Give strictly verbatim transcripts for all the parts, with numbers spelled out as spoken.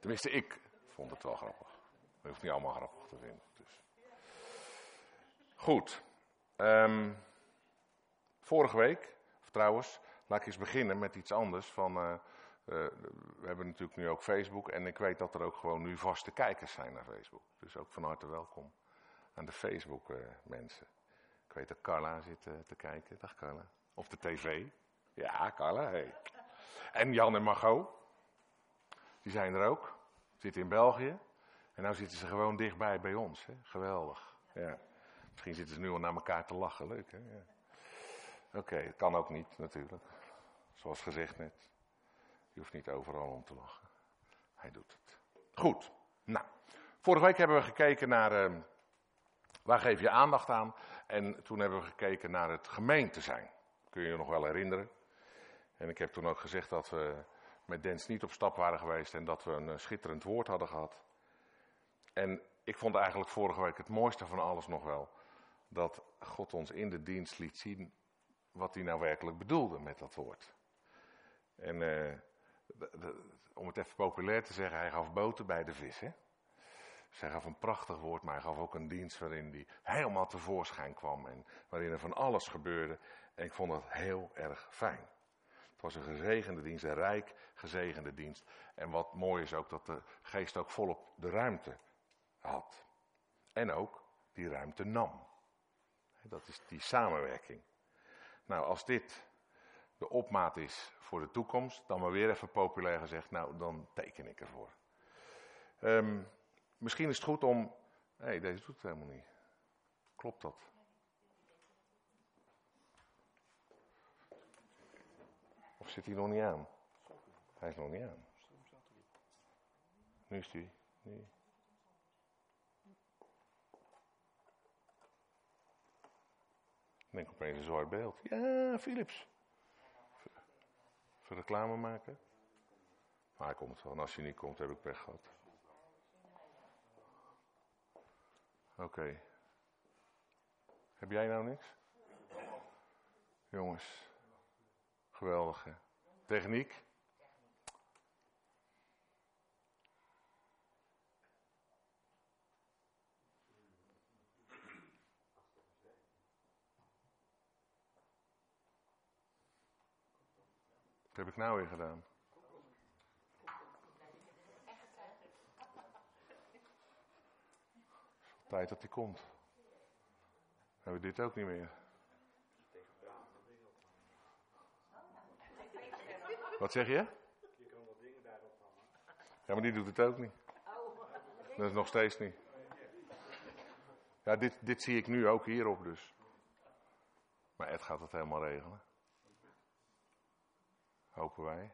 Tenminste, ik vond het wel grappig. Je hoeft niet allemaal grappig te vinden. Dus. Goed. Um, vorige week, of trouwens, laat ik eens beginnen met iets anders. Van, uh, uh, we hebben natuurlijk nu ook Facebook. En ik weet dat er ook gewoon nu vaste kijkers zijn naar Facebook. Dus ook van harte welkom aan de Facebook uh, mensen. Ik weet dat Carla zit uh, te kijken. Dag Carla. Of de tv. Ja, Carla. Hey. En Jan en Margot. Die zijn er ook. Zitten in België. En nou zitten ze gewoon dichtbij bij ons. Hè? Geweldig. Ja. Misschien zitten ze nu al naar elkaar te lachen. Leuk, hè? Ja. Oké, okay, het kan ook niet natuurlijk. Zoals gezegd net. Je hoeft niet overal om te lachen. Hij doet het. Goed. Nou, vorige week hebben we gekeken naar... Uh, waar geef je aandacht aan? En toen hebben we gekeken naar het gemeente zijn. Kun je je nog wel herinneren? En ik heb toen ook gezegd dat we met Dens niet op stap waren geweest en dat we een schitterend woord hadden gehad. En ik vond eigenlijk vorige week het mooiste van alles nog wel, dat God ons in de dienst liet zien wat hij nou werkelijk bedoelde met dat woord. En uh, de, de, om het even populair te zeggen, hij gaf boter bij de vis, hè. Dus hij gaf een prachtig woord, maar hij gaf ook een dienst waarin hij helemaal tevoorschijn kwam en waarin er van alles gebeurde. En ik vond het heel erg fijn. Het was een gezegende dienst, een rijk gezegende dienst. En wat mooi is ook dat de geest ook volop de ruimte had. En ook die ruimte nam. Dat is die samenwerking. Nou, als dit de opmaat is voor de toekomst, dan maar weer even populair gezegd, nou, dan teken ik ervoor. Um, misschien is het goed om... Nee, hey, deze doet het helemaal niet. Klopt dat? Of zit hij nog niet aan? Hij is nog niet aan. Nu is hij. Nee. Ik denk opeens een zwart beeld. Ja, Philips. Voor reclame maken. Maar hij komt wel. En als hij niet komt, heb ik pech gehad. Oké. Okay. Heb jij nou niks? Jongens. Geweldig, hè? Techniek. Wat heb ik nou weer gedaan? Tijd dat hij komt. Hebben we dit ook niet meer? Wat zeg je? Je kan wat dingen daarop hangen. Ja, maar die doet het ook niet. Dat is nog steeds niet. Ja, dit, dit zie ik nu ook hierop dus. Maar Ed gaat het helemaal regelen. Hopen wij.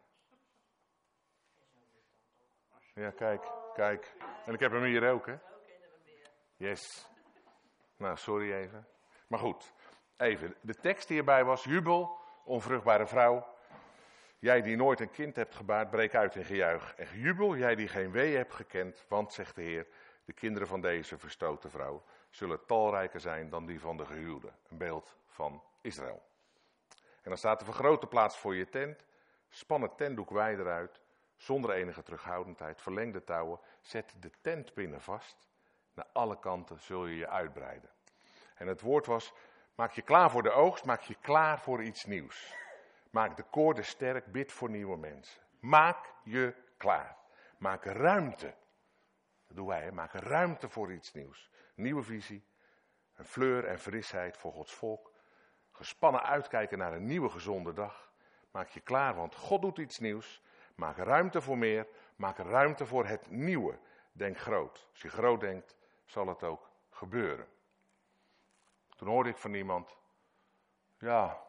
Ja, kijk, kijk. En ik heb hem hier ook, hè? Yes. Nou, sorry even. Maar goed, even. De tekst die erbij was, jubel, onvruchtbare vrouw. Jij die nooit een kind hebt gebaard, breek uit in gejuich en gejubel. Jij die geen wee hebt gekend, want, zegt de Heer, de kinderen van deze verstoten vrouw zullen talrijker zijn dan die van de gehuwde. Een beeld van Israël. En dan staat er vergroot de plaats voor je tent. Span het tentdoek wijder uit, zonder enige terughoudendheid. Verleng de touwen, zet de tentpinnen vast. Naar alle kanten zul je je uitbreiden. En het woord was, maak je klaar voor de oogst, maak je klaar voor iets nieuws. Maak de koorden sterk, bid voor nieuwe mensen. Maak je klaar. Maak ruimte. Dat doen wij, hè? Maak ruimte voor iets nieuws. Nieuwe visie, een fleur en frisheid voor Gods volk. Gespannen uitkijken naar een nieuwe gezonde dag. Maak je klaar, want God doet iets nieuws. Maak ruimte voor meer. Maak ruimte voor het nieuwe. Denk groot. Als je groot denkt, zal het ook gebeuren. Toen hoorde ik van iemand, ja,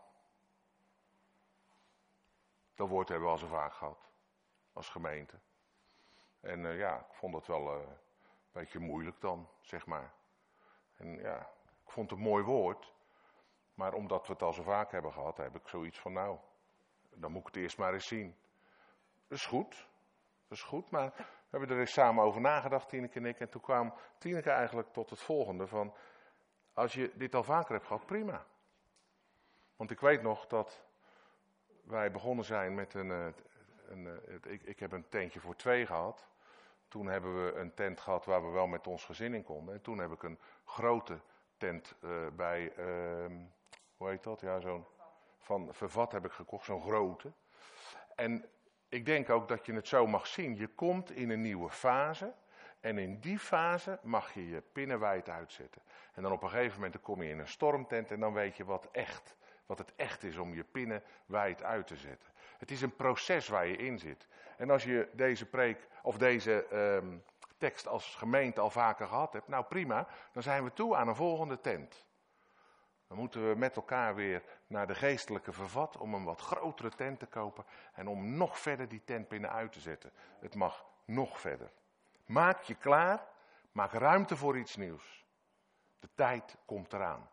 dat woord hebben we al zo vaak gehad, als gemeente. En uh, ja, ik vond het wel uh, een beetje moeilijk dan, zeg maar. En ja, ik vond het een mooi woord, maar omdat we het al zo vaak hebben gehad, heb ik zoiets van, nou, dan moet ik het eerst maar eens zien. Dat is goed, dat is goed, maar we hebben er eens samen over nagedacht, Tineke en ik. En toen kwam Tineke eigenlijk tot het volgende van, als je dit al vaker hebt gehad, prima. Want ik weet nog dat wij begonnen zijn met een, een, een ik, ik heb een tentje voor twee gehad. Toen hebben we een tent gehad waar we wel met ons gezin in konden. En toen heb ik een grote tent uh, bij, uh, hoe heet dat? Ja, zo'n, van Vervat heb ik gekocht, zo'n grote. En ik denk ook dat je het zo mag zien. Je komt in een nieuwe fase. En in die fase mag je je pinnen wijd uitzetten. En dan op een gegeven moment dan kom je in een stormtent en dan weet je wat echt, wat het echt is om je pinnen wijd uit te zetten. Het is een proces waar je in zit. En als je deze preek of deze um, tekst als gemeente al vaker gehad hebt, nou prima, dan zijn we toe aan een volgende tent. Dan moeten we met elkaar weer naar de geestelijke Vervat om een wat grotere tent te kopen en om nog verder die tent binnen uit te zetten. Het mag nog verder. Maak je klaar, maak ruimte voor iets nieuws. De tijd komt eraan.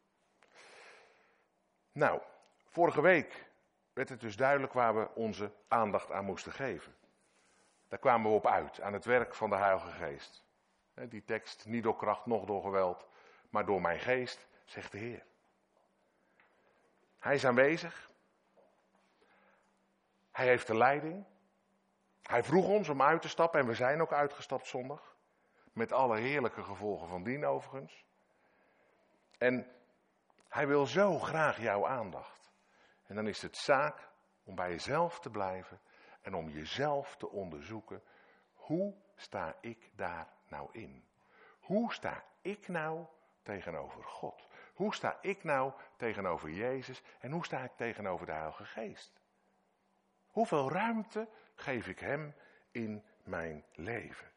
Nou, vorige week werd het dus duidelijk waar we onze aandacht aan moesten geven. Daar kwamen we op uit, aan het werk van de Heilige Geest. Die tekst, niet door kracht, noch door geweld, maar door mijn geest, zegt de Heer. Hij is aanwezig. Hij heeft de leiding. Hij vroeg ons om uit te stappen en we zijn ook uitgestapt zondag. Met alle heerlijke gevolgen van dien overigens. En hij wil zo graag jouw aandacht. En dan is het zaak om bij jezelf te blijven en om jezelf te onderzoeken. Hoe sta ik daar nou in? Hoe sta ik nou tegenover God? Hoe sta ik nou tegenover Jezus en hoe sta ik tegenover de Heilige Geest? Hoeveel ruimte geef ik hem in mijn leven?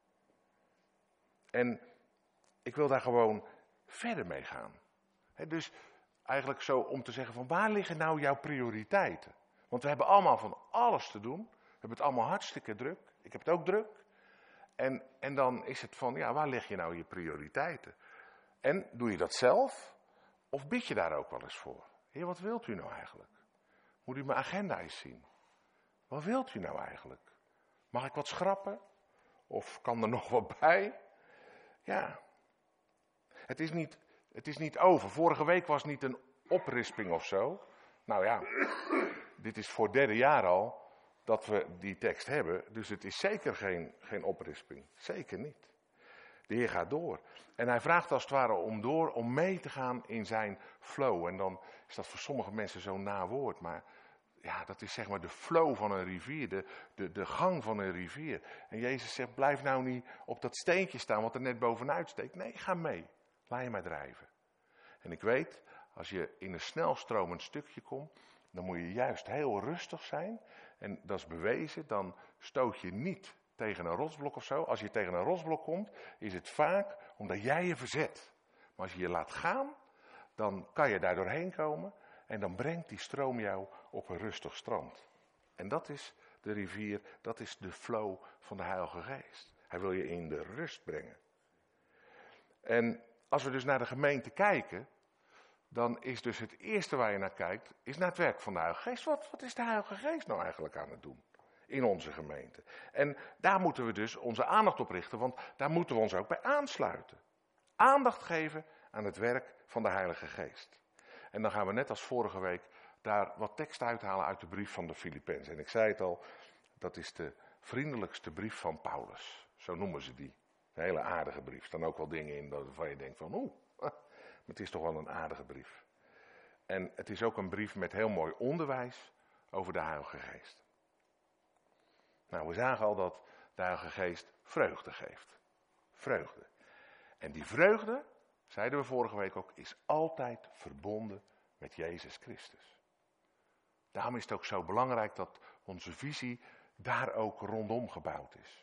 En ik wil daar gewoon verder mee gaan. He, dus eigenlijk zo om te zeggen van waar liggen nou jouw prioriteiten? Want we hebben allemaal van alles te doen. We hebben het allemaal hartstikke druk. Ik heb het ook druk. En, en dan is het van, ja, waar leg je nou je prioriteiten? En doe je dat zelf? Of bid je daar ook wel eens voor? Heer, wat wilt u nou eigenlijk? Moet u mijn agenda eens zien? Wat wilt u nou eigenlijk? Mag ik wat schrappen? Of kan er nog wat bij? Ja. Het is niet, het is niet over. Vorige week was niet een oprisping of zo. Nou ja, dit is voor het derde jaar al dat we die tekst hebben. Dus het is zeker geen, geen oprisping. Zeker niet. De Heer gaat door. En hij vraagt als het ware om door, om mee te gaan in zijn flow. En dan is dat voor sommige mensen zo'n na woord. Maar ja, dat is zeg maar de flow van een rivier. De, de, de gang van een rivier. En Jezus zegt, blijf nou niet op dat steentje staan wat er net bovenuit steekt. Nee, ga mee. Laat je maar drijven. En ik weet, als je in een snelstromend stukje komt, dan moet je juist heel rustig zijn. En dat is bewezen, dan stoot je niet tegen een rotsblok of zo. Als je tegen een rotsblok komt, is het vaak omdat jij je verzet. Maar als je je laat gaan, dan kan je daar doorheen komen. En dan brengt die stroom jou op een rustig strand. En dat is de rivier, dat is de flow van de Heilige Geest. Hij wil je in de rust brengen. En als we dus naar de gemeente kijken, dan is dus het eerste waar je naar kijkt, is naar het werk van de Heilige Geest. Wat, wat is de Heilige Geest nou eigenlijk aan het doen in onze gemeente? En daar moeten we dus onze aandacht op richten, want daar moeten we ons ook bij aansluiten. Aandacht geven aan het werk van de Heilige Geest. En dan gaan we net als vorige week daar wat tekst uithalen uit de brief van de Filippenzen. En ik zei het al, dat is de vriendelijkste brief van Paulus. Zo noemen ze die. Een hele aardige brief. Er staan ook wel dingen in waarvan je denkt van, oeh, maar het is toch wel een aardige brief. En het is ook een brief met heel mooi onderwijs over de Heilige Geest. Nou, we zagen al dat de Heilige Geest vreugde geeft. Vreugde. En die vreugde, zeiden we vorige week ook, is altijd verbonden met Jezus Christus. Daarom is het ook zo belangrijk dat onze visie daar ook rondom gebouwd is.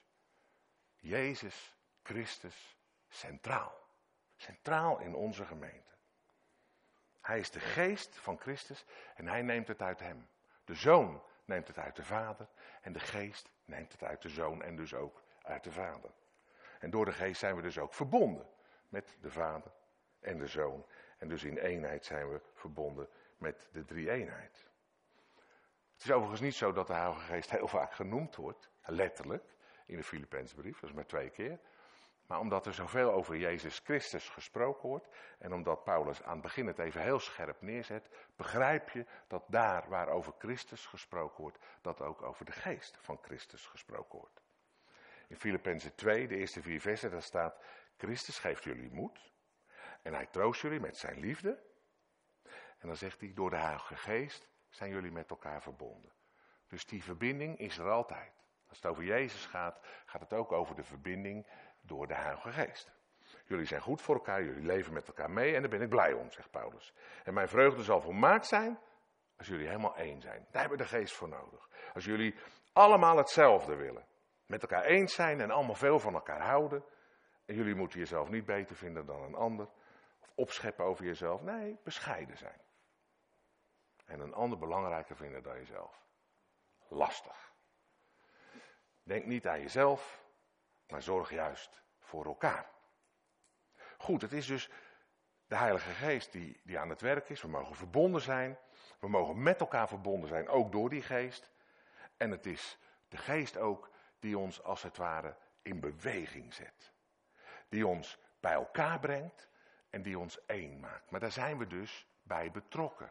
Jezus Christus centraal. Centraal in onze gemeente. Hij is de geest van Christus en hij neemt het uit hem. De Zoon neemt het uit de Vader en de geest neemt het uit de Zoon en dus ook uit de Vader. En door de geest zijn we dus ook verbonden met de Vader en de Zoon. En dus in eenheid zijn we verbonden met de drie-eenheid. Het is overigens niet zo dat de Heilige Geest heel vaak genoemd wordt, letterlijk, in de Filippenzenbrief, dat is maar twee keer. Maar omdat er zoveel over Jezus Christus gesproken wordt en omdat Paulus aan het begin het even heel scherp neerzet, begrijp je dat daar waar over Christus gesproken wordt, dat ook over de geest van Christus gesproken wordt. In Filippenzen twee, de eerste vier versen, daar staat, Christus geeft jullie moed en hij troost jullie met zijn liefde. En dan zegt hij, door de Heilige Geest zijn jullie met elkaar verbonden. Dus die verbinding is er altijd. Als het over Jezus gaat, gaat het ook over de verbinding door de Heilige Geest. Jullie zijn goed voor elkaar, jullie leven met elkaar mee en daar ben ik blij om, zegt Paulus. En mijn vreugde zal volmaakt zijn als jullie helemaal één zijn. Daar hebben we de Geest voor nodig. Als jullie allemaal hetzelfde willen. Met elkaar eens zijn en allemaal veel van elkaar houden. En jullie moeten jezelf niet beter vinden dan een ander. Of opscheppen over jezelf. Nee, bescheiden zijn. En een ander belangrijker vinden dan jezelf. Lastig. Denk niet aan jezelf, maar zorg juist voor elkaar. Goed, het is dus de Heilige Geest die, die aan het werk is. We mogen verbonden zijn. We mogen met elkaar verbonden zijn, ook door die Geest. En het is de Geest ook die ons als het ware in beweging zet. Die ons bij elkaar brengt en die ons één maakt. Maar daar zijn we dus bij betrokken.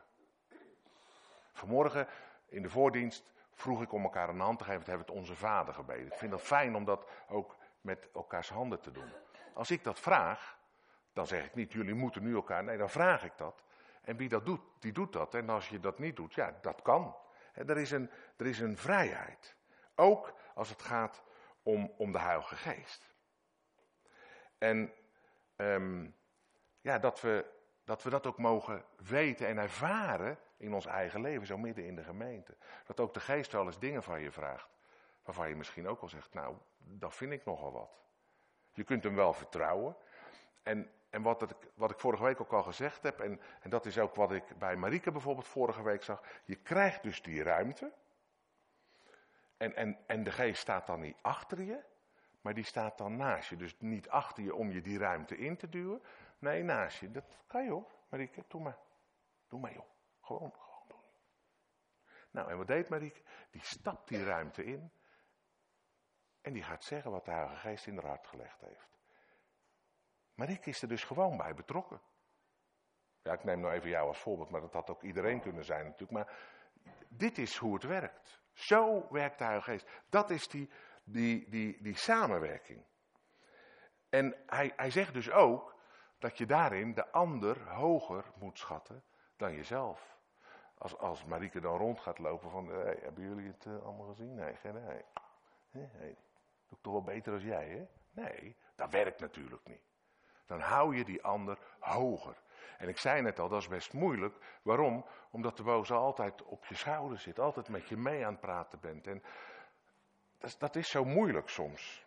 Vanmorgen in de voordienst vroeg ik om elkaar een hand te geven. Toen hebben we het Onze Vader gebeden. Ik vind dat fijn om dat ook met elkaars handen te doen. Als ik dat vraag, dan zeg ik niet jullie moeten nu elkaar. Nee, dan vraag ik dat. En wie dat doet, die doet dat. En als je dat niet doet, ja, dat kan. Er is een, er is een vrijheid. Ook als het gaat om, om de Heilige Geest. En um, ja, dat we, dat we dat ook mogen weten en ervaren in ons eigen leven, zo midden in de gemeente. Dat ook de Geest wel eens dingen van je vraagt, waarvan je misschien ook wel zegt, nou, dat vind ik nogal wat. Je kunt hem wel vertrouwen. En, en wat, het, wat ik vorige week ook al gezegd heb, en, en dat is ook wat ik bij Marieke bijvoorbeeld vorige week zag. Je krijgt dus die ruimte. En, en, en de Geest staat dan niet achter je, maar die staat dan naast je. Dus niet achter je om je die ruimte in te duwen. Nee, naast je. Dat kan je hoor, Marieke, doe maar. Doe maar joh. Gewoon, gewoon doen. Nou, en wat deed Marieke? Die stapt die ruimte in. En die gaat zeggen wat de Heilige Geest in haar hart gelegd heeft. Marieke is er dus gewoon bij betrokken. Ja, ik neem nou even jou als voorbeeld, maar dat had ook iedereen kunnen zijn natuurlijk. Maar dit is hoe het werkt. Zo werkt de Heilige Geest. Dat is die, die, die, die samenwerking. En hij, hij zegt dus ook dat je daarin de ander hoger moet schatten dan jezelf. Als, als Marieke dan rond gaat lopen van, hey, hebben jullie het uh, allemaal gezien? Nee, geen nee. Nee, nee. Doe ik toch wel beter als jij, hè? Nee, dat werkt natuurlijk niet. Dan hou je die ander hoger. En ik zei net al, dat is best moeilijk. Waarom? Omdat de boze altijd op je schouder zit. Altijd met je mee aan het praten bent. En dat is, dat is zo moeilijk soms.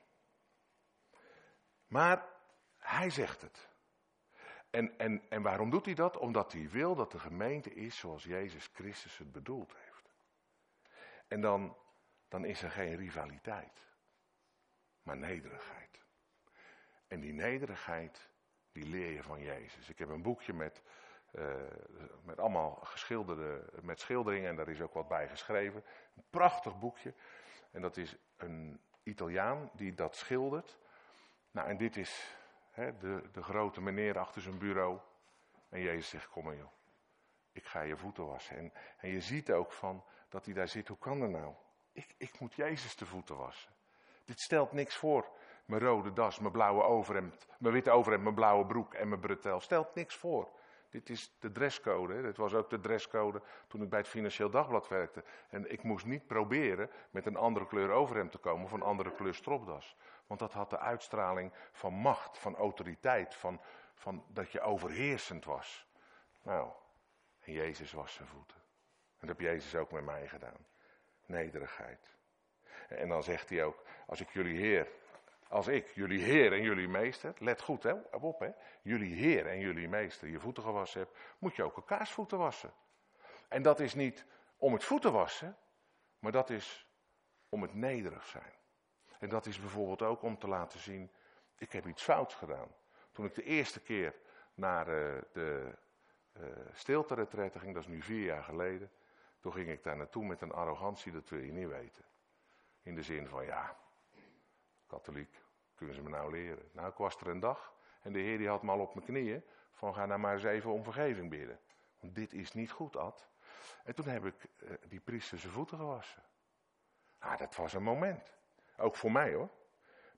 Maar hij zegt het. En, en, en waarom doet hij dat? Omdat hij wil dat de gemeente is zoals Jezus Christus het bedoeld heeft. En dan, dan is er geen rivaliteit. Maar nederigheid. En die nederigheid, die leer je van Jezus. Ik heb een boekje met, uh, met allemaal geschilderde, met schilderingen en daar is ook wat bij geschreven. Een prachtig boekje. En dat is een Italiaan die dat schildert. Nou, en dit is hè, de, de grote meneer achter zijn bureau. En Jezus zegt, kom maar joh, ik ga je voeten wassen. En, en je ziet ook van dat hij daar zit, hoe kan dat nou? Ik, ik moet Jezus de voeten wassen. Dit stelt niks voor. Mijn rode das, mijn blauwe overhemd, mijn witte overhemd, mijn blauwe broek en mijn bretel. Stelt niks voor. Dit is de dresscode. Hè. Dit was ook de dresscode toen ik bij het Financieel Dagblad werkte. En ik moest niet proberen met een andere kleur overhemd te komen of een andere kleur stropdas. Want dat had de uitstraling van macht, van autoriteit, van, van dat je overheersend was. Nou, en Jezus was zijn voeten. En dat heb Jezus ook met mij gedaan. Nederigheid. En dan zegt hij ook, als ik jullie Heer, als ik jullie Heer en jullie Meester, let goed hè, op hè, jullie Heer en jullie Meester je voeten gewassen hebt, moet je ook elkaars voeten wassen. En dat is niet om het voeten wassen, maar dat is om het nederig zijn. En dat is bijvoorbeeld ook om te laten zien, ik heb iets fouts gedaan. Toen ik de eerste keer naar uh, de uh, stilte-retraite ging, dat is nu vier jaar geleden, toen ging ik daar naartoe met een arrogantie, dat wil je niet weten. In de zin van, ja, katholiek, kunnen ze me nou leren? Nou, ik was er een dag en de Heer die had me al op mijn knieën van ga nou maar eens even om vergeving bidden. Want dit is niet goed, Ad. En toen heb ik uh, die priester zijn voeten gewassen. Ah, dat was een moment. Ook voor mij hoor.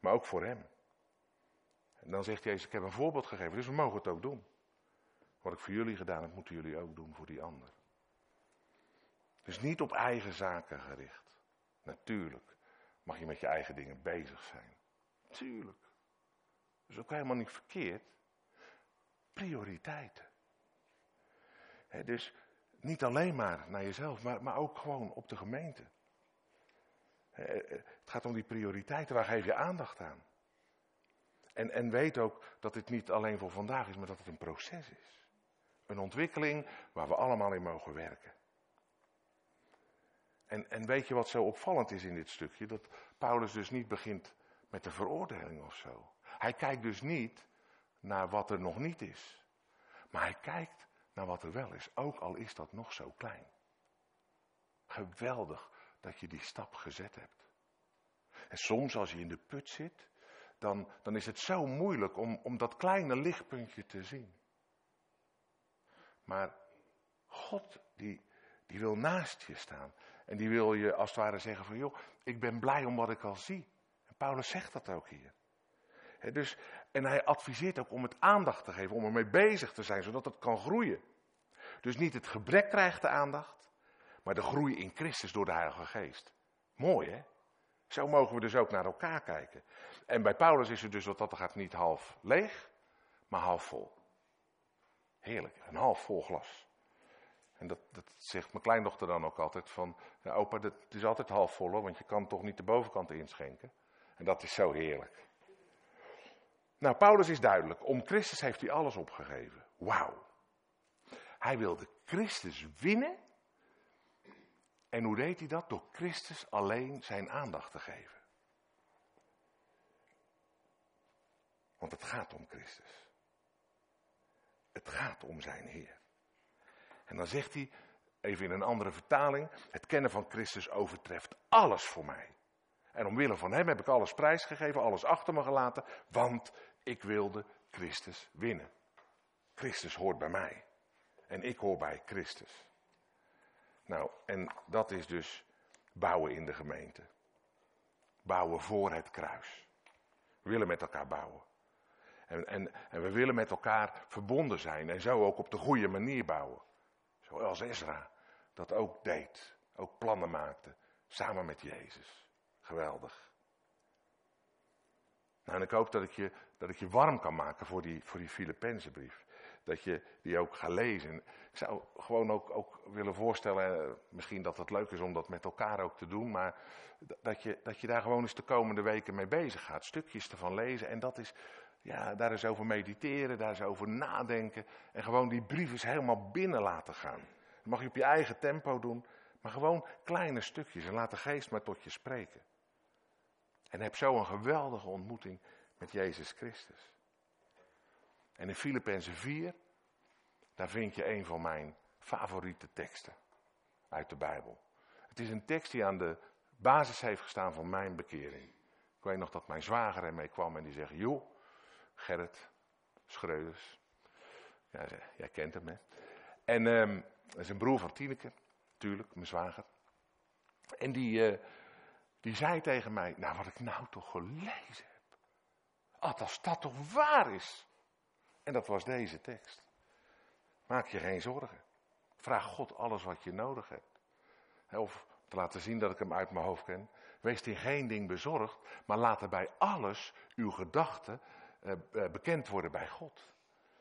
maar ook voor hem. En dan zegt Jezus, ik heb een voorbeeld gegeven, dus we mogen het ook doen. Wat ik voor jullie gedaan heb, moeten jullie ook doen voor die ander. Dus niet op eigen zaken gericht. Natuurlijk mag je met je eigen dingen bezig zijn. Tuurlijk. Dat is ook helemaal niet verkeerd. Prioriteiten. He, dus niet alleen maar naar jezelf, maar, maar ook gewoon op de gemeente. He, het gaat om die prioriteiten, waar geef je aandacht aan? En, en weet ook dat dit niet alleen voor vandaag is, maar dat het een proces is. Een ontwikkeling waar we allemaal in mogen werken. En, en weet je wat zo opvallend is in dit stukje? Dat Paulus dus niet begint met de veroordeling of zo. Hij kijkt dus niet naar wat er nog niet is. Maar hij kijkt naar wat er wel is. Ook al is dat nog zo klein. Geweldig dat je die stap gezet hebt. En soms als je in de put zit, dan, dan is het zo moeilijk om, om dat kleine lichtpuntje te zien. Maar God die, die wil naast je staan. En die wil je als het ware zeggen van joh, ik ben blij om wat ik al zie. En Paulus zegt dat ook hier. He, dus, en hij adviseert ook om het aandacht te geven, om ermee bezig te zijn, zodat het kan groeien. Dus niet het gebrek krijgt de aandacht, maar de groei in Christus door de Heilige Geest. Mooi hè? Zo mogen we dus ook naar elkaar kijken. En bij Paulus is het dus wat dat gaat niet half leeg, maar half vol. Heerlijk, een half vol glas. En dat, dat zegt mijn kleindochter dan ook altijd van, ja, opa, het is altijd half vol hoor, want je kan toch niet de bovenkant inschenken. En dat is zo heerlijk. Nou, Paulus is duidelijk, om Christus heeft hij alles opgegeven. Wauw. Hij wilde Christus winnen. En hoe deed hij dat? Door Christus alleen zijn aandacht te geven. Want het gaat om Christus. Het gaat om zijn Heer. En dan zegt hij, even in een andere vertaling, het kennen van Christus overtreft alles voor mij. En omwille van hem heb ik alles prijsgegeven, alles achter me gelaten, want ik wilde Christus winnen. Christus hoort bij mij. En ik hoor bij Christus. Nou, en dat is dus bouwen in de gemeente. Bouwen voor het kruis. We willen met elkaar bouwen. En, en, en we willen met elkaar verbonden zijn en zo ook op de goede manier bouwen. Zoals Ezra dat ook deed. Ook plannen maakte. Samen met Jezus. Geweldig. Nou, en ik hoop dat ik je, dat ik je warm kan maken voor die, voor die Filippenzenbrief. Dat je die ook gaat lezen. Ik zou gewoon ook, ook willen voorstellen, misschien dat het leuk is om dat met elkaar ook te doen. Maar dat je, dat je daar gewoon eens de komende weken mee bezig gaat. Stukjes ervan lezen. En dat is, ja, daar eens over mediteren, daar eens over nadenken. En gewoon die brief eens helemaal binnen laten gaan. Dat mag je op je eigen tempo doen. Maar gewoon kleine stukjes. En laat de geest maar tot je spreken. En heb zo een geweldige ontmoeting met Jezus Christus. En in Filippenzen vier, daar vind je een van mijn favoriete teksten uit de Bijbel. Het is een tekst die aan de basis heeft gestaan van mijn bekering. Ik weet nog dat mijn zwager ermee kwam en die zegt, joh, Gerrit Schreuders. Ja, jij kent hem hè. En um, dat is een broer van Tineke, natuurlijk, mijn zwager. En die, uh, die zei tegen mij, nou wat ik nou toch gelezen heb. Als dat toch waar is. En dat was deze tekst. Maak je geen zorgen. Vraag God alles wat je nodig hebt. Of te laten zien dat ik hem uit mijn hoofd ken. Wees in geen ding bezorgd, maar laat er bij alles uw gedachten uh, uh, bekend worden bij God.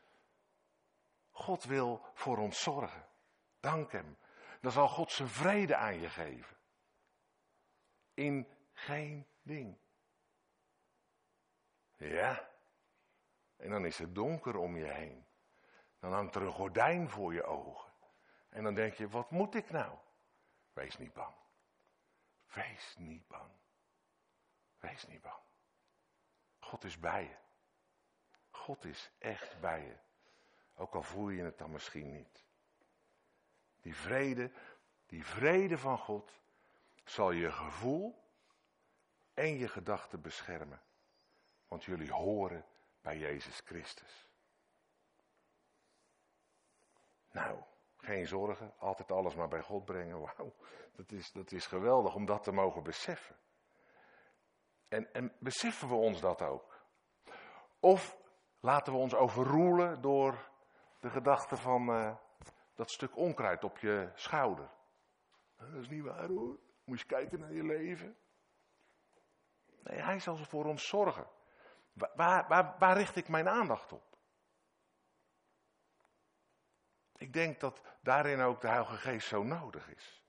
God wil voor ons zorgen. Dank hem. Dan zal God zijn vrede aan je geven. In geen ding. Ja. En dan is het donker om je heen. Dan hangt er een gordijn voor je ogen. En dan denk je, wat moet ik nou? Wees niet bang. Wees niet bang. Wees niet bang. God is bij je. God is echt bij je. Ook al voel je het dan misschien niet. Die vrede, die vrede van God zal je gevoel en je gedachten beschermen. Want jullie horen bij Jezus Christus. Nou, geen zorgen, altijd alles maar bij God brengen. Wauw, dat is, dat is geweldig om dat te mogen beseffen. En, en beseffen we ons dat ook? Of laten we ons overroelen door de gedachte van uh, dat stuk onkruid op je schouder? Dat is niet waar hoor. Moet je kijken naar je leven. Nee, hij zal voor ons zorgen. Waar, waar, waar richt ik mijn aandacht op? Ik denk dat daarin ook de Heilige Geest zo nodig is.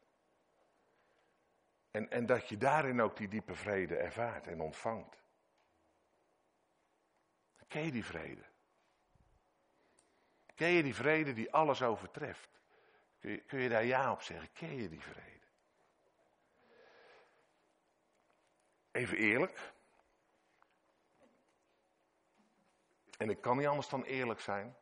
En, en dat je daarin ook die diepe vrede ervaart en ontvangt. Ken je die vrede? Ken je die vrede die alles overtreft? Kun je, kun je daar ja op zeggen? Ken je die vrede? Even eerlijk. En ik kan niet anders dan eerlijk zijn.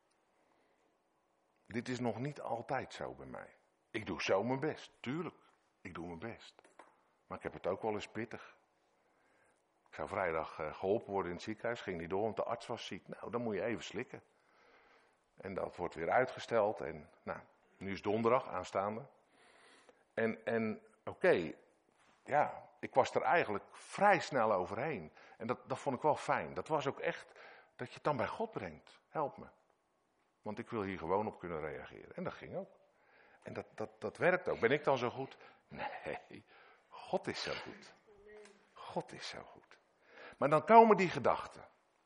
Dit is nog niet altijd zo bij mij. Ik doe zo mijn best, tuurlijk. Ik doe mijn best. Maar ik heb het ook wel eens pittig. Ik zou vrijdag uh, geholpen worden in het ziekenhuis. Ging niet door, want de arts was ziek. Nou, dan moet je even slikken. En dat wordt weer uitgesteld. En nou, nu is donderdag aanstaande. En, en oké, okay, ja, ik was er eigenlijk vrij snel overheen. En dat, dat vond ik wel fijn. Dat was ook echt dat je het dan bij God brengt. Help me. Want ik wil hier gewoon op kunnen reageren. En dat ging ook. En dat, dat, dat werkt ook. Ben ik dan zo goed? Nee, God is zo goed. God is zo goed. Maar dan komen die gedachten.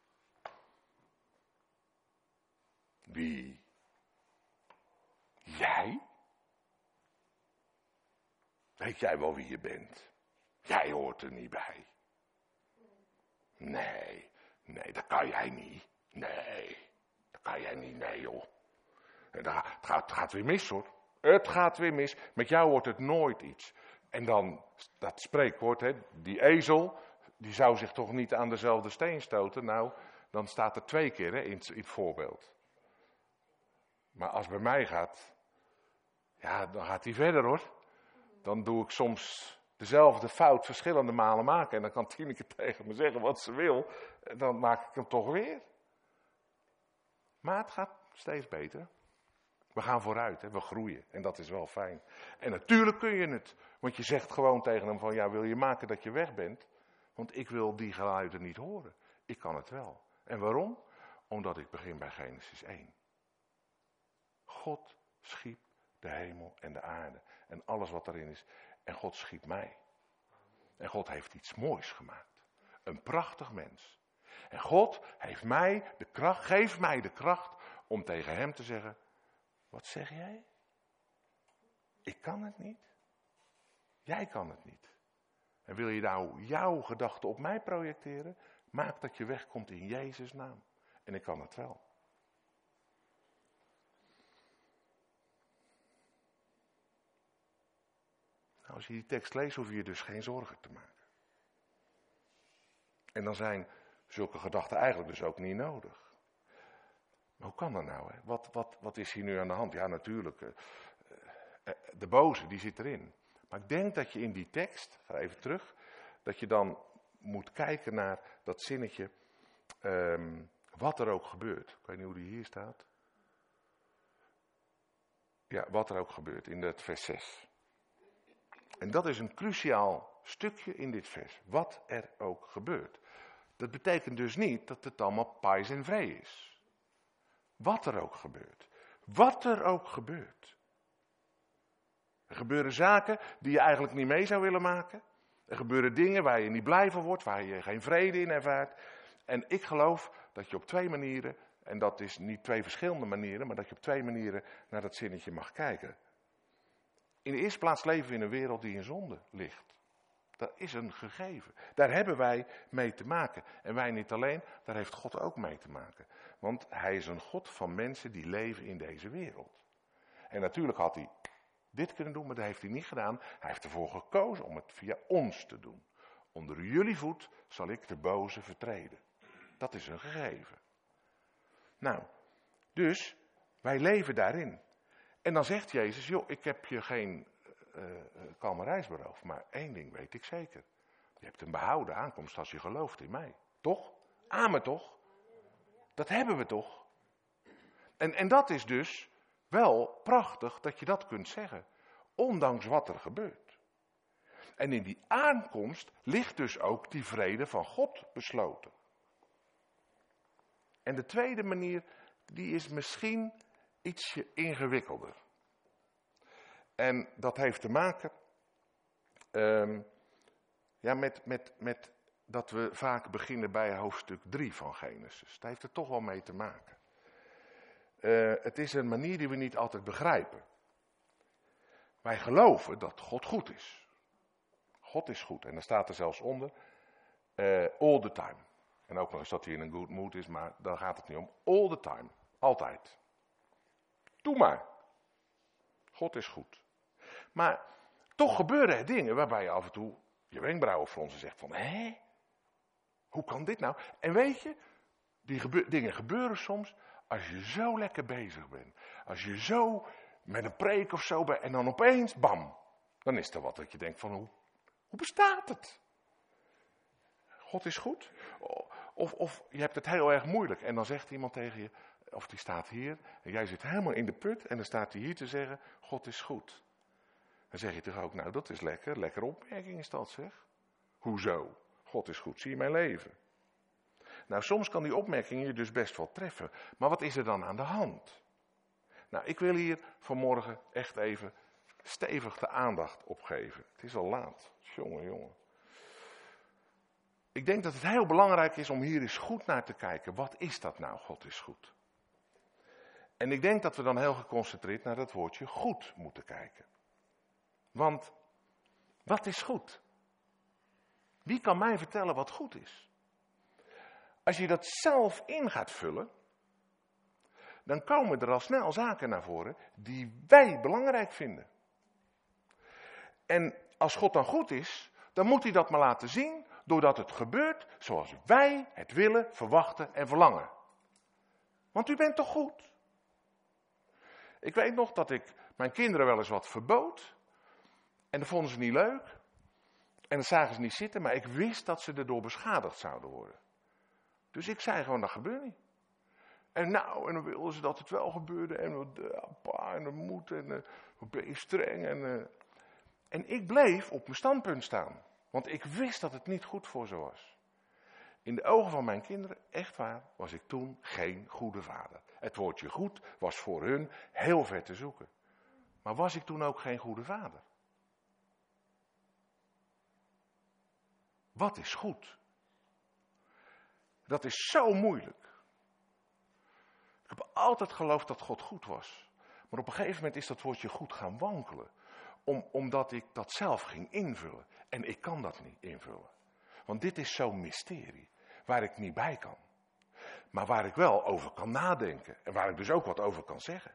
Wie? Jij? Weet jij wel wie je bent? Jij hoort er niet bij. Nee, nee, dat kan jij niet. Nee, dat kan jij niet, nee joh. Het gaat, het gaat weer mis hoor. Het gaat weer mis. Met jou wordt het nooit iets. En dan, dat spreekwoord, hè, die ezel, die zou zich toch niet aan dezelfde steen stoten. Nou, dan staat er twee keer hè, in, in het voorbeeld. Maar als het bij mij gaat, ja, dan gaat hij verder hoor. Dan doe ik soms dezelfde fout verschillende malen maken. En dan kan Tineke tegen me zeggen wat ze wil. En dan maak ik hem toch weer. Maar het gaat steeds beter. We gaan vooruit, hè? We groeien. En dat is wel fijn. En natuurlijk kun je het. Want je zegt gewoon tegen hem van, ja, wil je maken dat je weg bent? Want ik wil die geluiden niet horen. Ik kan het wel. En waarom? Omdat ik begin bij Genesis één. God schiep de hemel en de aarde. En alles wat erin is. En God schiep mij. En God heeft iets moois gemaakt. Een prachtig mens. En God heeft mij de kracht, geeft mij de kracht om tegen hem te zeggen, wat zeg jij? Ik kan het niet. Jij kan het niet. En wil je nou jouw gedachten op mij projecteren? Maak dat je wegkomt in Jezus' naam. En ik kan het wel. Nou, als je die tekst leest, hoef je je dus geen zorgen te maken. En dan zijn zulke gedachten eigenlijk dus ook niet nodig. Maar hoe kan dat nou? Hè? Wat, wat, wat is hier nu aan de hand? Ja, natuurlijk, uh, uh, de boze, die zit erin. Maar ik denk dat je in die tekst, ga even terug, dat je dan moet kijken naar dat zinnetje, um, wat er ook gebeurt. Ik weet niet hoe die hier staat. Ja, wat er ook gebeurt, in het vers zes. En dat is een cruciaal stukje in dit vers. Wat er ook gebeurt. Dat betekent dus niet dat het allemaal pais en vree is. Wat er ook gebeurt. Wat er ook gebeurt. Er gebeuren zaken die je eigenlijk niet mee zou willen maken. Er gebeuren dingen waar je niet blij van wordt, waar je geen vrede in ervaart. En ik geloof dat je op twee manieren, en dat is niet twee verschillende manieren, maar dat je op twee manieren naar dat zinnetje mag kijken. In de eerste plaats leven we in een wereld die in zonde ligt. Dat is een gegeven. Daar hebben wij mee te maken. En wij niet alleen, daar heeft God ook mee te maken. Want hij is een God van mensen die leven in deze wereld. En natuurlijk had hij dit kunnen doen, maar dat heeft hij niet gedaan. Hij heeft ervoor gekozen om het via ons te doen. Onder jullie voet zal ik de boze vertreden. Dat is een gegeven. Nou, dus wij leven daarin. En dan zegt Jezus, joh, ik heb je geen uh, kalme reis beroofd, maar één ding weet ik zeker. Je hebt een behouden aankomst als je gelooft in mij. Toch? Amen toch? Dat hebben we toch? En, en dat is dus wel prachtig dat je dat kunt zeggen. Ondanks wat er gebeurt. En in die aankomst ligt dus ook die vrede van God besloten. En de tweede manier, die is misschien ietsje ingewikkelder. En dat heeft te maken um, ja, met, met, met dat we vaak beginnen bij hoofdstuk drie van Genesis. Daar heeft het toch wel mee te maken. Uh, het is een manier die we niet altijd begrijpen. Wij geloven dat God goed is. God is goed. En dan staat er zelfs onder, uh, all the time. En ook nog eens dat hij in een good mood is, maar daar gaat het niet om. All the time. Altijd. Doe maar. God is goed. Maar toch gebeuren er dingen waarbij je af en toe je wenkbrauwen fronst en zegt van, hé? Hoe kan dit nou? En weet je, die gebe- dingen gebeuren soms als je zo lekker bezig bent. Als je zo met een preek of zo bent en dan opeens, bam. Dan is er wat dat je denkt van, hoe, hoe bestaat het? God is goed. Of, of je hebt het heel erg moeilijk en dan zegt iemand tegen je, of die staat hier, en jij zit helemaal in de put en dan staat hij hier te zeggen, God is goed. Dan zeg je toch ook, nou dat is lekker, lekkere opmerking is dat zeg. Hoezo? God is goed, zie je mijn leven. Nou, soms kan die opmerking je dus best wel treffen, maar wat is er dan aan de hand? Nou, ik wil hier vanmorgen echt even stevig de aandacht op geven. Het is al laat, jongen, jongen. Ik denk dat het heel belangrijk is om hier eens goed naar te kijken. Wat is dat nou, God is goed? En ik denk dat we dan heel geconcentreerd naar dat woordje goed moeten kijken. Want, wat is goed? Wie kan mij vertellen wat goed is? Als je dat zelf in gaat vullen, dan komen er al snel zaken naar voren die wij belangrijk vinden. En als God dan goed is, dan moet hij dat maar laten zien, doordat het gebeurt zoals wij het willen, verwachten en verlangen. Want u bent toch goed? Ik weet nog dat ik mijn kinderen wel eens wat verbood. En dat vonden ze niet leuk. En dat zagen ze niet zitten, maar ik wist dat ze erdoor beschadigd zouden worden. Dus ik zei gewoon, dat gebeurt niet. En nou, en dan wilden ze dat het wel gebeurde. En, uh, pa, en dat moet, en uh, wat ben je streng. En, uh, en ik bleef op mijn standpunt staan. Want ik wist dat het niet goed voor ze was. In de ogen van mijn kinderen, echt waar, was ik toen geen goede vader. Het woordje goed was voor hun heel ver te zoeken. Maar was ik toen ook geen goede vader? Wat is goed? Dat is zo moeilijk. Ik heb altijd geloofd dat God goed was. Maar op een gegeven moment is dat woordje goed gaan wankelen. Om, omdat ik dat zelf ging invullen. En ik kan dat niet invullen. Want dit is zo'n mysterie. Waar ik niet bij kan. Maar waar ik wel over kan nadenken. En waar ik dus ook wat over kan zeggen.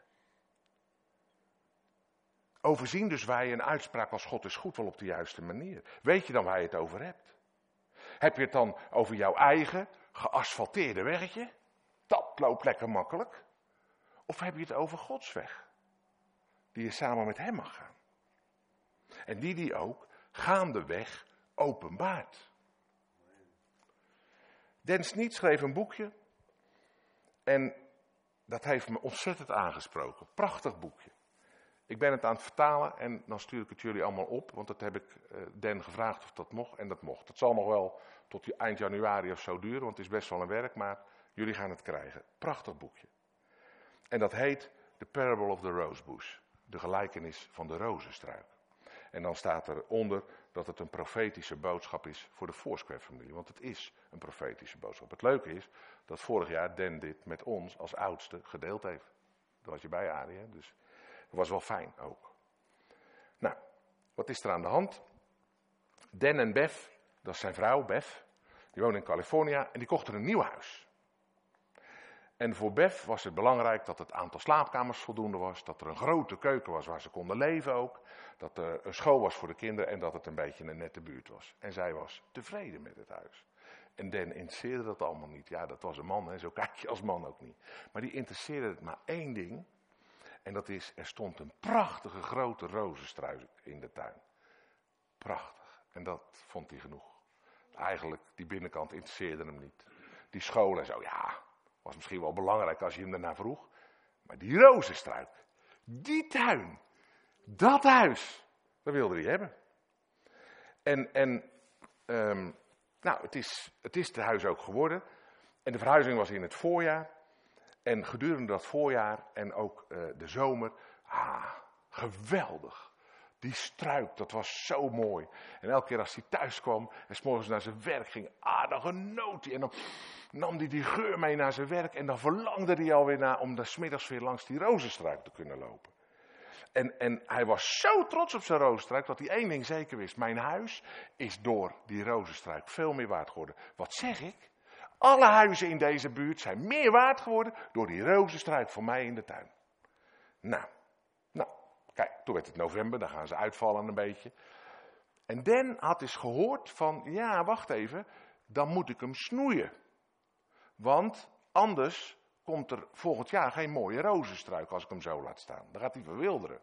Overzien dus wij een uitspraak als God is goed wel op de juiste manier. Weet je dan waar je het over hebt? Heb je het dan over jouw eigen geasfalteerde weggetje? Dat loopt lekker makkelijk. Of heb je het over Gods weg? Die je samen met hem mag gaan. En die die ook gaandeweg openbaart. Dan Sneed schreef een boekje. En dat heeft me ontzettend aangesproken. Prachtig boekje. Ik ben het aan het vertalen en dan stuur ik het jullie allemaal op. Want dat heb ik uh, Dan gevraagd of dat mocht en dat mocht. Het zal nog wel tot eind januari of zo duren, want het is best wel een werk. Maar jullie gaan het krijgen. Prachtig boekje. En dat heet The Parable of the Rose Bush. De gelijkenis van de rozenstruik. En dan staat eronder dat het een profetische boodschap is voor de Foursquare-familie. Want het is een profetische boodschap. Het leuke is dat vorig jaar Dan dit met ons als oudste gedeeld heeft. Daar was je bij, Arie, hè? Dus dat was wel fijn ook. Nou, wat is er aan de hand? Dan en Bev, dat is zijn vrouw, Bev, die woont in Californië en die kochten een nieuw huis. En voor Bev was het belangrijk dat het aantal slaapkamers voldoende was. Dat er een grote keuken was waar ze konden leven ook. Dat er een school was voor de kinderen en dat het een beetje een nette buurt was. En zij was tevreden met het huis. En Dan interesseerde dat allemaal niet. Ja, dat was een man en zo kijk je als man ook niet. Maar die interesseerde het maar één ding. En dat is, er stond een prachtige grote rozenstruik in de tuin. Prachtig. En dat vond hij genoeg. Eigenlijk, die binnenkant interesseerde hem niet. Die school en zo, ja... was misschien wel belangrijk als je hem daarna vroeg. Maar die rozenstruik, die tuin, dat huis, dat wilde hij hebben. En, en um, nou, het is, het is het huis ook geworden. En de verhuizing was in het voorjaar. En gedurende dat voorjaar en ook uh, de zomer, ah, geweldig. Die struik, dat was zo mooi. En elke keer als hij thuis kwam en 's morgens naar zijn werk ging, ah, dan genoot hij. En dan nam hij die geur mee naar zijn werk en dan verlangde hij alweer naar om 's middags weer langs die rozenstruik te kunnen lopen. En, en hij was zo trots op zijn rozenstruik dat hij één ding zeker wist. Mijn huis is door die rozenstruik veel meer waard geworden. Wat zeg ik? Alle huizen in deze buurt zijn meer waard geworden door die rozenstruik voor mij in de tuin. Nou, nou, kijk, toen werd het november, dan gaan ze uitvallen een beetje. En Dan had eens gehoord van, ja, wacht even, dan moet ik hem snoeien. Want anders komt er volgend jaar geen mooie rozenstruik als ik hem zo laat staan. Dan gaat hij verwilderen.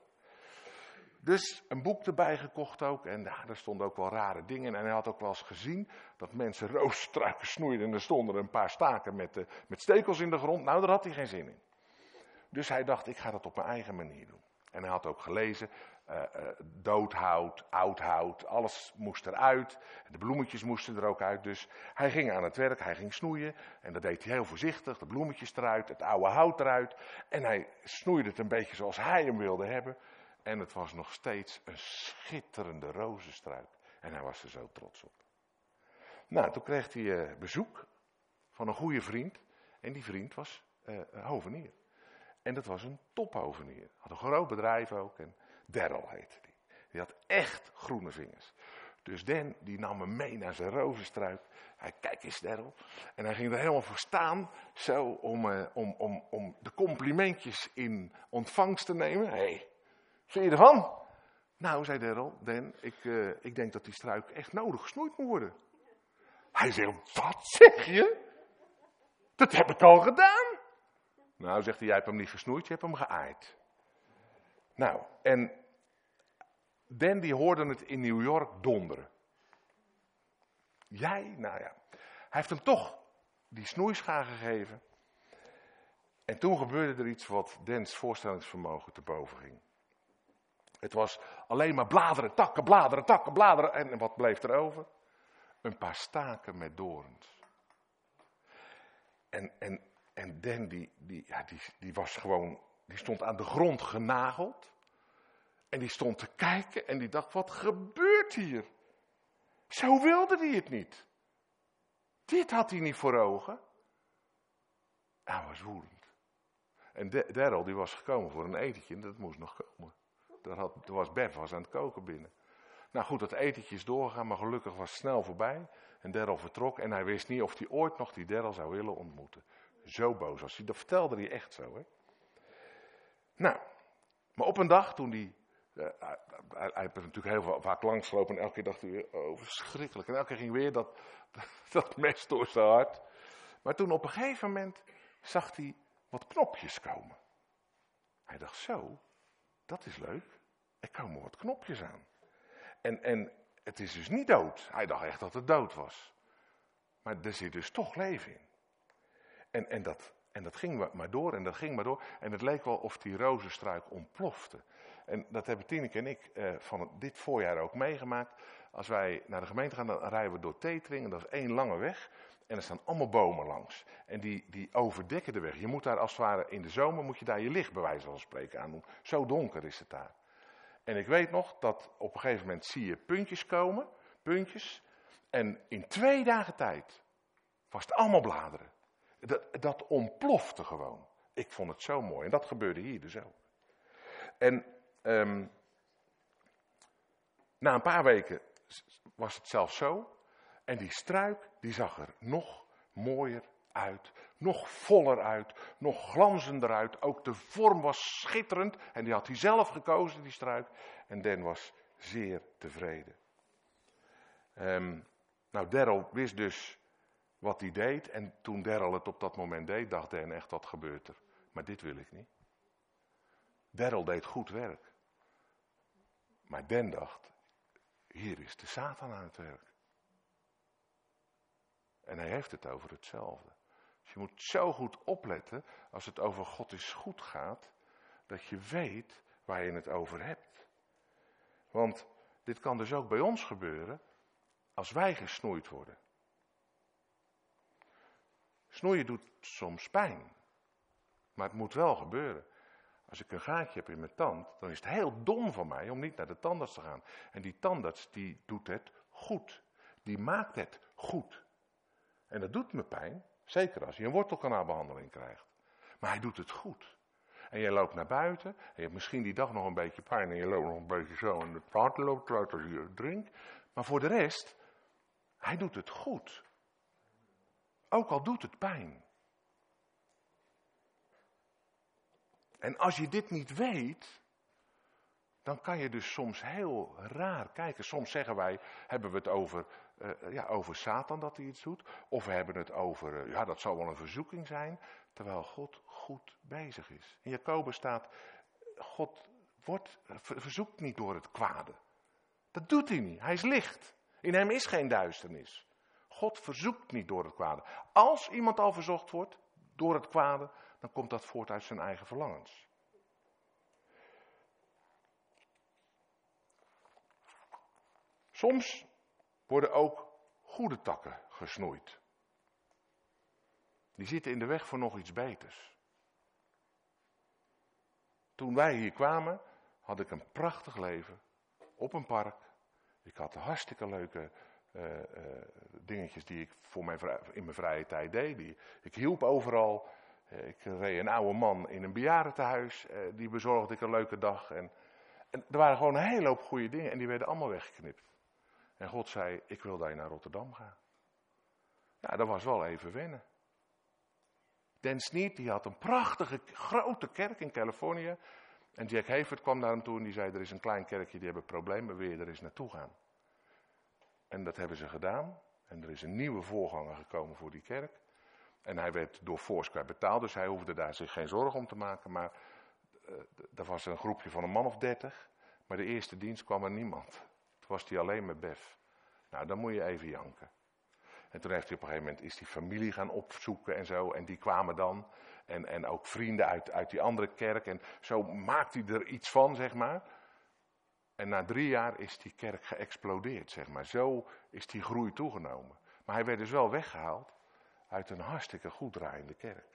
Dus een boek erbij gekocht ook. En ja, daar stonden ook wel rare dingen. En hij had ook wel eens gezien dat mensen rozenstruiken snoeiden. En er stonden er een paar staken met, uh, met stekels in de grond. Nou, daar had hij geen zin in. Dus hij dacht, ik ga dat op mijn eigen manier doen. En hij had ook gelezen, uh, uh, doodhout, oud hout, alles moest eruit. De bloemetjes moesten er ook uit. Dus hij ging aan het werk, hij ging snoeien. En dat deed hij heel voorzichtig, de bloemetjes eruit, het oude hout eruit. En hij snoeide het een beetje zoals hij hem wilde hebben. En het was nog steeds een schitterende rozenstruik. En hij was er zo trots op. Nou, toen kreeg hij uh, bezoek van een goede vriend. En die vriend was uh, hovenier. En dat was een tophovenier. Had een groot bedrijf ook. En Darrell heette die. Die had echt groene vingers. Dus Dan, die nam hem mee naar zijn rozenstruik. Hij, kijk eens Darrell. En hij ging er helemaal voor staan. Zo, om, uh, om, om, om de complimentjes in ontvangst te nemen. Hé, hey, vind je ervan? Nou, zei Darrell, Dan, ik, uh, ik denk dat die struik echt nodig gesnoeid moet worden. Hij zegt, wat zeg je? Dat heb ik al gedaan. Nou, zegt hij, jij hebt hem niet gesnoeid, je hebt hem geaaid. Nou, en Dan die hoorde het in New York donderen. Jij, nou ja. Hij heeft hem toch die snoeischaar gegeven. En toen gebeurde er iets wat Dan's voorstellingsvermogen te boven ging. Het was alleen maar bladeren, takken, bladeren, takken, bladeren. En wat bleef er over? Een paar staken met dorens. En, en, en Dan die, die, ja, die, die was gewoon, die stond aan de grond genageld. En die stond te kijken en die dacht, wat gebeurt hier? Zo wilde hij het niet. Dit had hij niet voor ogen. Hij was woedend. En Darrell die was gekomen voor een etentje en dat moest nog komen. Daar, had, daar was Bev was aan het koken binnen. Nou goed, dat etentje is doorgegaan, maar gelukkig was het snel voorbij. En Darrell vertrok en hij wist niet of hij ooit nog die Darrell zou willen ontmoeten. Zo boos was hij. Dat vertelde hij echt zo, hè. Nou, maar op een dag toen die, uh, hij, hij, hij heeft er natuurlijk heel vaak langsgelopen en elke keer dacht hij weer, oh verschrikkelijk. En elke keer ging weer dat, dat, dat mes door zijn hart. Maar toen op een gegeven moment zag hij wat knopjes komen. Hij dacht, zo, dat is leuk. Er komen wat knopjes aan. En, en het is dus niet dood. Hij dacht echt dat het dood was. Maar er zit dus toch leven in. En, en, dat, en dat ging maar door en dat ging maar door. En het leek wel of die rozenstruik ontplofte. En dat hebben Tineke en ik eh, van dit voorjaar ook meegemaakt. Als wij naar de gemeente gaan, dan rijden we door Tetering. En dat is één lange weg. En er staan allemaal bomen langs. En die, die overdekken de weg. Je moet daar als het ware in de zomer, moet je daar je licht bij wijze van spreken aan doen. Zo donker is het daar. En ik weet nog dat op een gegeven moment zie je puntjes komen. Puntjes. En in twee dagen tijd was het allemaal bladeren. Dat, dat ontplofte gewoon. Ik vond het zo mooi. En dat gebeurde hier dus ook. En um, na een paar weken was het zelfs zo. En die struik, die zag er nog mooier uit. Nog voller uit. Nog glanzender uit. Ook de vorm was schitterend. En die had hij zelf gekozen, die struik. En Dan was zeer tevreden. Um, nou, Darrell wist dus wat hij deed. En toen Darrell het op dat moment deed, dacht Dan echt, wat gebeurt er? Maar dit wil ik niet. Darrell deed goed werk. Maar Dan dacht, hier is de Satan aan het werk. En hij heeft het over hetzelfde. Dus je moet zo goed opletten, als het over God is goed gaat, dat je weet waar je het over hebt. Want dit kan dus ook bij ons gebeuren, als wij gesnoeid worden. Snoeien doet soms pijn. Maar het moet wel gebeuren. Als ik een gaatje heb in mijn tand, dan is het heel dom van mij om niet naar de tandarts te gaan. En die tandarts die doet het goed. Die maakt het goed. En dat doet me pijn. Zeker als je een wortelkanaalbehandeling krijgt. Maar hij doet het goed. En je loopt naar buiten. En je hebt misschien die dag nog een beetje pijn. En je loopt nog een beetje zo. En het water loopt eruit als je drinkt. Maar voor de rest, hij doet het goed. Ook al doet het pijn. En als je dit niet weet, dan kan je dus soms heel raar kijken. Soms zeggen wij, hebben we het over, uh, ja, over Satan dat hij iets doet. Of we hebben het over, uh, ja dat zal wel een verzoeking zijn. Terwijl God goed bezig is. In Jacobus staat, God wordt, ver, verzoekt niet door het kwade. Dat doet hij niet, hij is licht. In hem is geen duisternis. God verzoekt niet door het kwade. Als iemand al verzocht wordt door het kwade, dan komt dat voort uit zijn eigen verlangens. Soms worden ook goede takken gesnoeid. Die zitten in de weg voor nog iets beters. Toen wij hier kwamen, had ik een prachtig leven op een park. Ik had hartstikke leuke uh, uh, dingetjes die ik voor mijn vrij, in mijn vrije tijd deed. Die, ik hielp overal. Uh, ik reed een oude man in een bejaardentehuis. Uh, die bezorgde ik een leuke dag. En, en er waren gewoon een hele hoop goede dingen en die werden allemaal weggeknipt. En God zei, ik wil dat je naar Rotterdam gaat. Ja, dat was wel even wennen. Dan Sneed, die had een prachtige grote kerk in Californië. En Jack Hayford kwam naar hem toe en die zei, er is een klein kerkje, die hebben problemen, wil je er eens naartoe gaan? En dat hebben ze gedaan. En er is een nieuwe voorganger gekomen voor die kerk. En hij werd door Foursquare betaald, dus hij hoefde daar zich geen zorgen om te maken. Maar uh, er was een groepje van een man of dertig. Maar de eerste dienst kwam er niemand. Toen was hij alleen met Bef. Nou, dan moet je even janken. En toen heeft hij op een gegeven moment is die familie gaan opzoeken en zo. En die kwamen dan. En, en ook vrienden uit, uit die andere kerk. En zo maakt hij er iets van, zeg maar. En na drie jaar is die kerk geëxplodeerd, zeg maar. Zo is die groei toegenomen. Maar hij werd dus wel weggehaald uit een hartstikke goed draaiende kerk.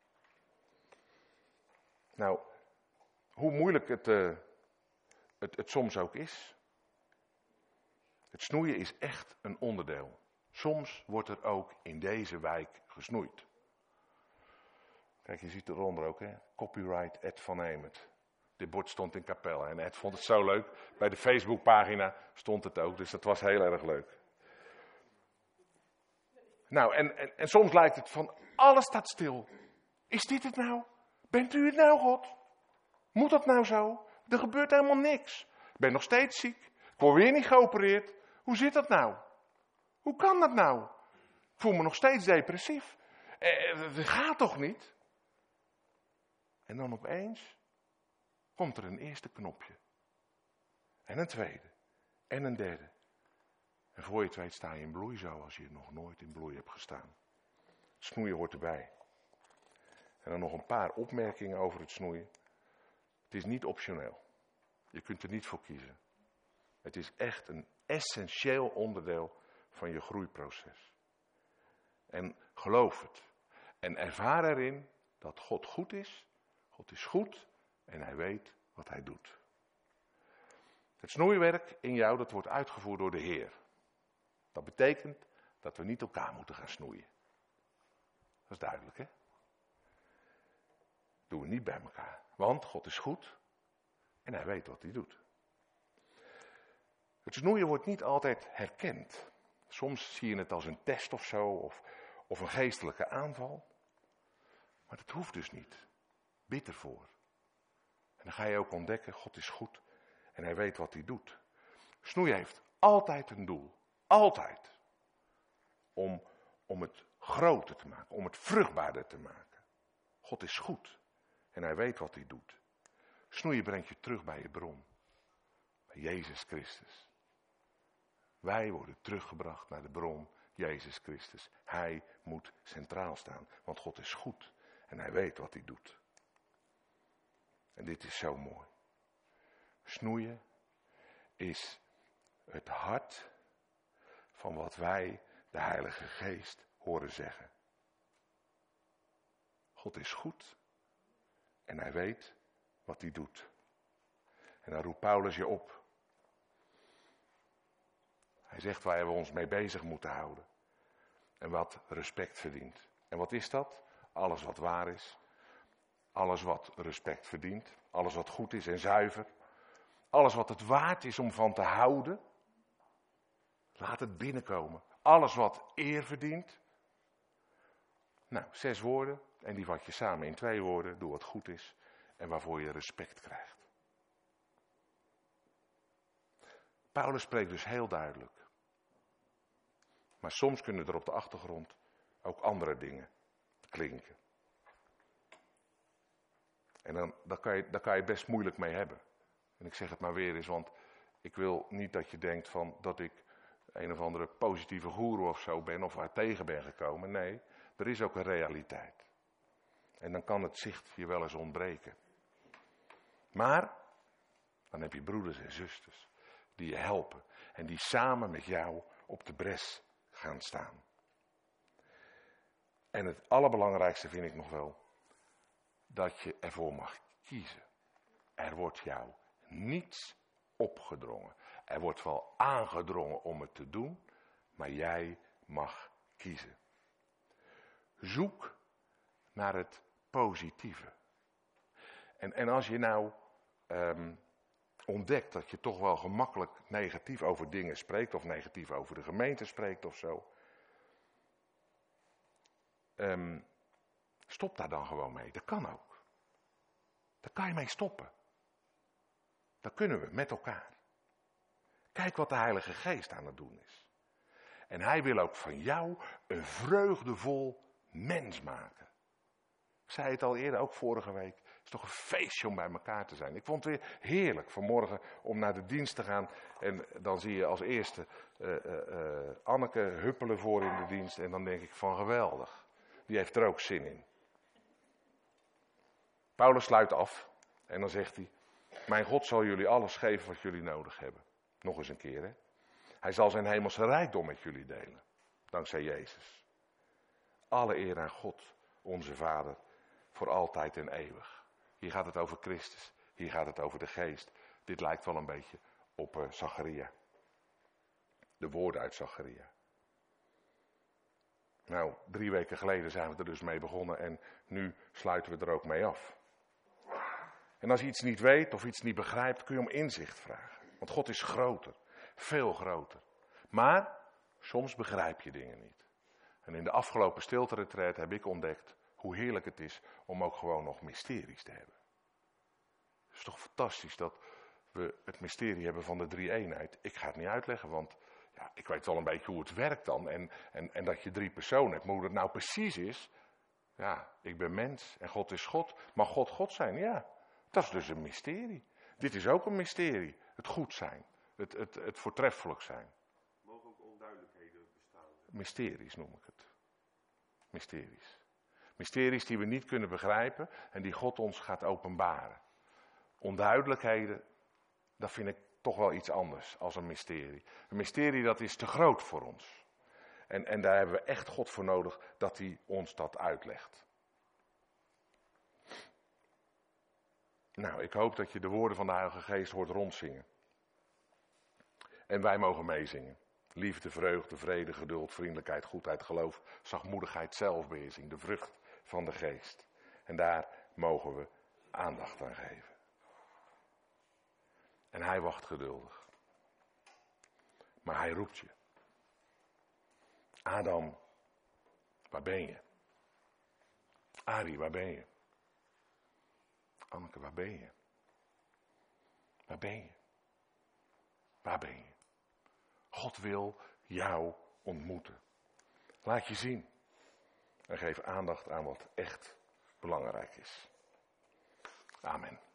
Nou, hoe moeilijk het, uh, het, het soms ook is. Het snoeien is echt een onderdeel. Soms wordt er ook in deze wijk gesnoeid. Kijk, je ziet eronder ook, hè. Copyright Ed van Hemert. Dit bord stond in Capelle en Ed vond het zo leuk. Bij de Facebookpagina stond het ook, dus dat was heel erg leuk. Nou, en, en, en soms lijkt het van, alles staat stil. Is dit het nou? Bent u het nou, God? Moet dat nou zo? Er gebeurt helemaal niks. Ik ben nog steeds ziek. Ik word weer niet geopereerd. Hoe zit dat nou? Hoe kan dat nou? Ik voel me nog steeds depressief. Eh, dat gaat toch niet? En dan opeens komt er een eerste knopje. En een tweede. En een derde. En voor je het weet sta je in bloei zo als je nog nooit in bloei hebt gestaan. Snoeien hoort erbij. En dan nog een paar opmerkingen over het snoeien. Het is niet optioneel. Je kunt er niet voor kiezen. Het is echt een essentieel onderdeel van je groeiproces. En geloof het. En ervaar erin dat God goed is. God is goed en hij weet wat hij doet. Het snoeiwerk in jou, dat wordt uitgevoerd door de Heer. Dat betekent dat we niet elkaar moeten gaan snoeien. Dat is duidelijk, hè? Dat doen we niet bij elkaar. Want God is goed en hij weet wat hij doet. Het snoeien wordt niet altijd herkend. Soms zie je het als een test of zo, of, of een geestelijke aanval. Maar dat hoeft dus niet. Bid ervoor. En dan ga je ook ontdekken, God is goed en hij weet wat hij doet. Snoeien heeft altijd een doel. Altijd. Om, om het groter te maken, om het vruchtbaarder te maken. God is goed en hij weet wat hij doet. Snoeien brengt je terug bij je bron. Bij Jezus Christus. Wij worden teruggebracht naar de bron, Jezus Christus. Hij moet centraal staan, want God is goed en hij weet wat hij doet. En dit is zo mooi. Snoeien is het hart van wat wij de Heilige Geest horen zeggen. God is goed en hij weet wat hij doet. En dan roept Paulus je op. Hij zegt waar we ons mee bezig moeten houden. En wat respect verdient. En wat is dat? Alles wat waar is. Alles wat respect verdient. Alles wat goed is en zuiver. Alles wat het waard is om van te houden. Laat het binnenkomen. Alles wat eer verdient. Nou, zes woorden. En die vat je samen in twee woorden. Doe wat goed is. En waarvoor je respect krijgt. Paulus spreekt dus heel duidelijk. Maar soms kunnen er op de achtergrond ook andere dingen klinken. En dan, daar, kan je, daar kan je best moeilijk mee hebben. En ik zeg het maar weer eens, want ik wil niet dat je denkt van dat ik een of andere positieve goeroe of zo ben of waar tegen ben gekomen. Nee, er is ook een realiteit. En dan kan het zicht je wel eens ontbreken. Maar dan heb je broeders en zusters die je helpen en die samen met jou op de bres gaan staan. En het allerbelangrijkste vind ik nog wel dat je ervoor mag kiezen. Er wordt jou niets opgedrongen. Er wordt wel aangedrongen om het te doen, maar jij mag kiezen. Zoek naar het positieve. En, en als je nou um, ontdekt dat je toch wel gemakkelijk negatief over dingen spreekt, of negatief over de gemeente spreekt of zo. Um, stop daar dan gewoon mee. Dat kan ook. Daar kan je mee stoppen. Dat kunnen we met elkaar. Kijk wat de Heilige Geest aan het doen is. En hij wil ook van jou een vreugdevol mens maken. Ik zei het al eerder, ook vorige week. Het is toch een feestje om bij elkaar te zijn. Ik vond het weer heerlijk vanmorgen om naar de dienst te gaan. En dan zie je als eerste uh, uh, uh, Anneke huppelen voor in de dienst. En dan denk ik van geweldig. Die heeft er ook zin in. Paulus sluit af. En dan zegt hij. Mijn God zal jullie alles geven wat jullie nodig hebben. Nog eens een keer hè. Hij zal zijn hemelse rijkdom met jullie delen. Dankzij Jezus. Alle eer aan God, onze Vader. Voor altijd en eeuwig. Hier gaat het over Christus. Hier gaat het over de geest. Dit lijkt wel een beetje op uh, Zacharia. De woorden uit Zacharia. Nou, drie weken geleden zijn we er dus mee begonnen. En nu sluiten we er ook mee af. En als je iets niet weet of iets niet begrijpt, kun je om inzicht vragen. Want God is groter. Veel groter. Maar soms begrijp je dingen niet. En in de afgelopen stilte-retreat heb ik ontdekt hoe heerlijk het is om ook gewoon nog mysteries te hebben. Het is toch fantastisch dat we het mysterie hebben van de drie-eenheid. Ik ga het niet uitleggen, want ja, ik weet wel een beetje hoe het werkt dan. En, en, en dat je drie personen hebt. Maar hoe dat nou precies is. Ja, ik ben mens en God is God. Mag God God zijn? Ja, dat is dus een mysterie. Dit is ook een mysterie. Het goed zijn. Het, het, het voortreffelijk zijn. Mogen ook onduidelijkheden bestaan? Mysteries noem ik het. Mysteries. Mysteries die we niet kunnen begrijpen en die God ons gaat openbaren. Onduidelijkheden, dat vind ik toch wel iets anders als een mysterie. Een mysterie dat is te groot voor ons. En, en daar hebben we echt God voor nodig dat hij ons dat uitlegt. Nou, ik hoop dat je de woorden van de Heilige Geest hoort rondzingen. En wij mogen meezingen. Liefde, vreugde, vrede, geduld, vriendelijkheid, goedheid, geloof, zachtmoedigheid, zelfbeheersing. De vrucht van de geest. En daar mogen we aandacht aan geven. En hij wacht geduldig. Maar hij roept je. Adam, waar ben je? Arie, waar ben je? Anneke, waar ben je? Waar ben je? Waar ben je? God wil jou ontmoeten. Laat je zien. En geef aandacht aan wat echt belangrijk is. Amen.